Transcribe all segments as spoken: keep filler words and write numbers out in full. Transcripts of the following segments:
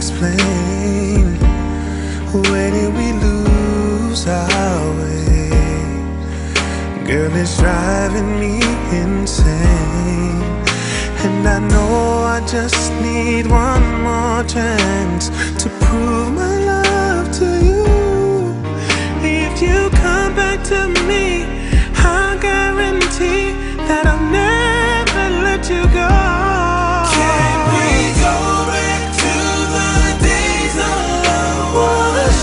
explain. Where did we lose our way? Girl, it's driving me insane. And I know I just need one more chance to prove my love to you. If you come back to me, I guarantee that I'll never let you go. Can we go back to the days our love was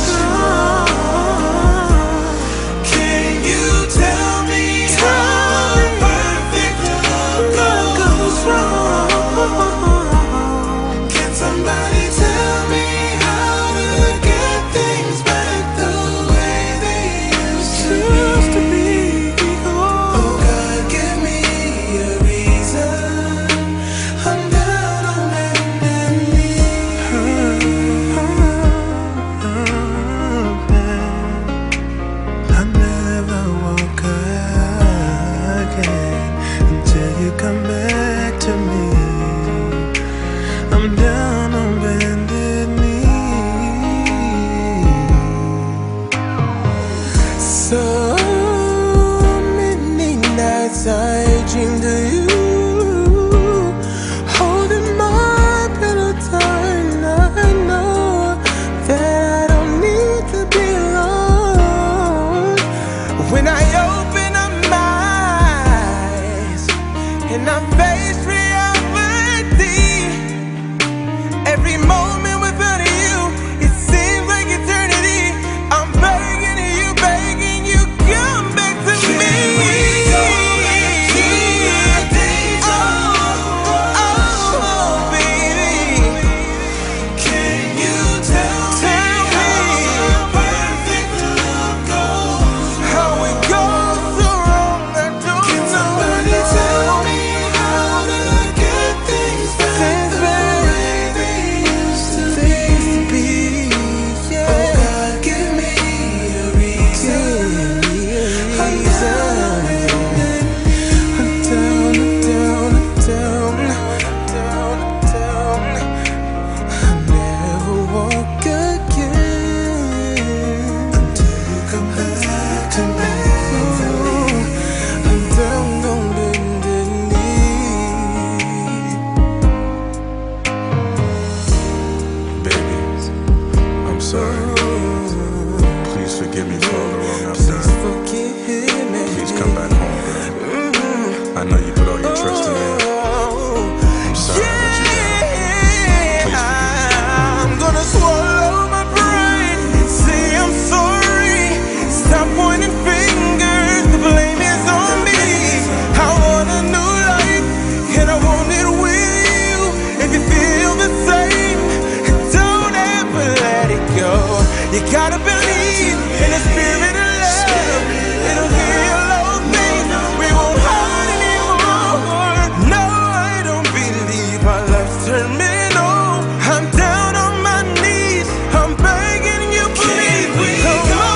strong? Can you tell me how perfect love goes wrong? Can somebody tell me how to get things back the way they used to be? Oh God, give me a reason. I'm down on bended knee. I'll never walk again until you come back to me. I'm down on bended knee. So many nights I dreamed of you, holding my pillow tight. I know that I don't need to be alone. When I open up my eyes and I face reality, every moment without you, it seems like eternity. I'm begging you, begging you, come back to me. Oh, baby, can you tell me how perfect love goes? How it goes so wrong, I don't know. Can somebody tell me how to get things back the way they used to be? Oh God, give me a reason. I'm down, I'm down, I'm down, down, down. I'll never walk again Until you come back to me. I'm down on bended knee. Baby, I'm sorry. Please forgive me for all the wrong I've Please done. forgive me. Please come back home, girl. I know you put all your trust in me. I'm sorry I let you down. Please forgive me. I'm gonna swallow my pride and say I'm sorry. Stop pointing fingers, the blame is on me. I want a new life and I want it with you. If you feel the same, don't ever let it go. You gotta believe in the spirit of love. It'll heal all things. We won't hide anymore. No, I don't believe our love's terminal. I'm down on my knees. I'm begging you, please. Come on.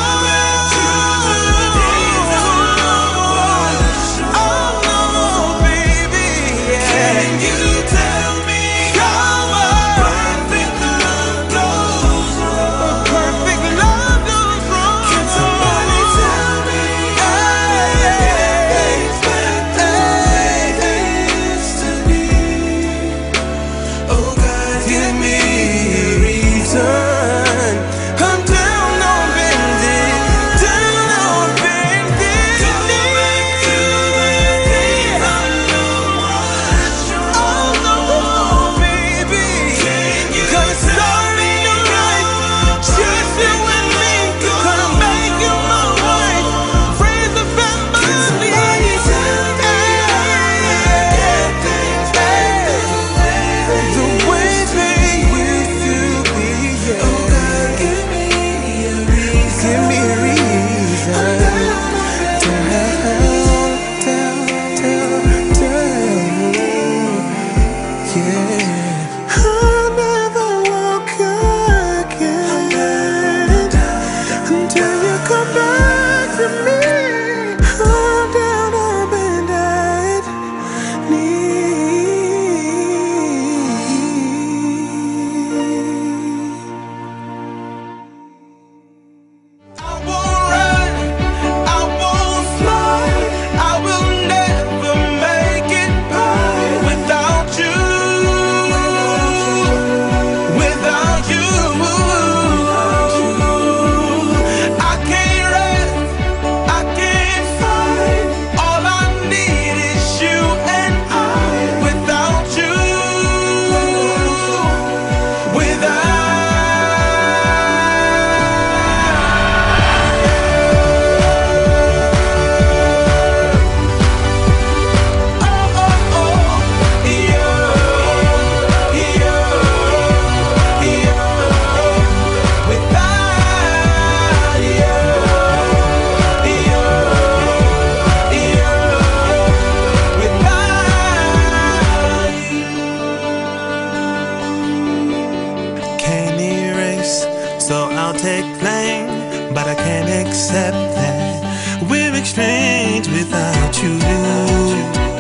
Oh, baby, yeah. Can you tell me how perfect love goes wrong? Perfect love goes wrong. take blame, but I can't accept that we're estranged without you.